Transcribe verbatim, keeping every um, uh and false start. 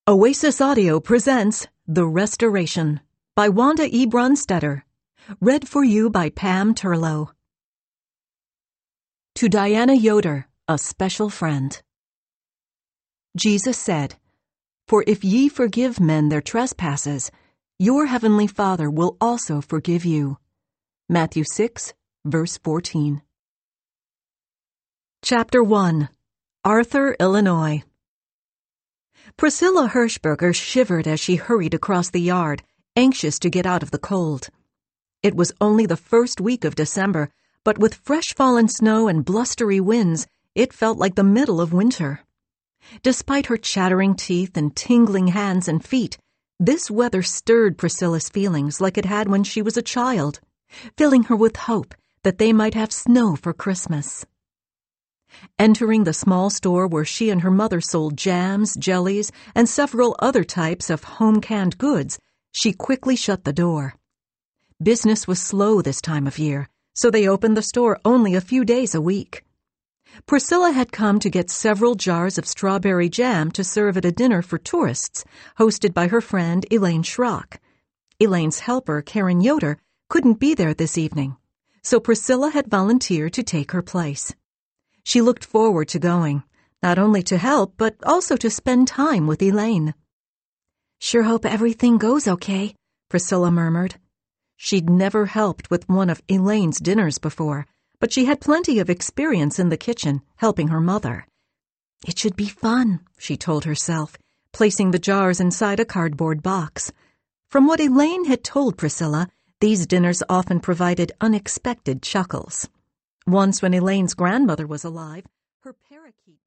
Oasis Audio presents The Restoration by Wanda E. Brunstetter. Read for you by Pam Turlow. To Diana Yoder, a special friend. Jesus said, "For if ye forgive men their trespasses, your heavenly Father will also forgive you." Matthew six, verse fourteen. Chapter one. Arthur, Illinois. Priscilla Hirschberger shivered as she hurried across the yard, anxious to get out of the cold. It was only the first week of December, but with fresh fallen snow and blustery winds, it felt like the middle of winter. Despite her chattering teeth and tingling hands and feet, this weather stirred Priscilla's feelings like it had when she was a child, filling her with hope that they might have snow for Christmas. Entering the small store where she and her mother sold jams, jellies, and several other types of home-canned goods, she quickly shut the door. Business was slow this time of year, so they opened the store only a few days a week. Priscilla had come to get several jars of strawberry jam to serve at a dinner for tourists, hosted by her friend Elaine Schrock. Elaine's helper, Karen Yoder, couldn't be there this evening, so Priscilla had volunteered to take her place. She looked forward to going, not only to help, but also to spend time with Elaine. "Sure hope everything goes okay," Priscilla murmured. She'd never helped with one of Elaine's dinners before, but she had plenty of experience in the kitchen, helping her mother. "It should be fun," she told herself, placing the jars inside a cardboard box. From what Elaine had told Priscilla, these dinners often provided unexpected chuckles. Once when Elaine's grandmother was alive, her parakeet